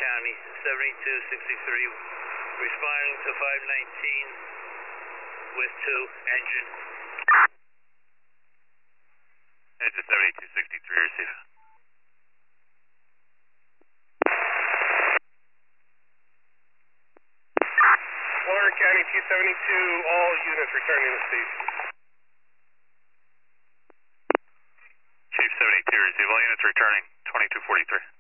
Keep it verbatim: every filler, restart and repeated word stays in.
County, seventy-two sixty-three, responding to five nineteen with two, engine. Engine seventy-two sixty-three, receive. Florida County two seventy-two, all units returning to station. Chief seventy-two, receive. All units returning, twenty-two forty-three.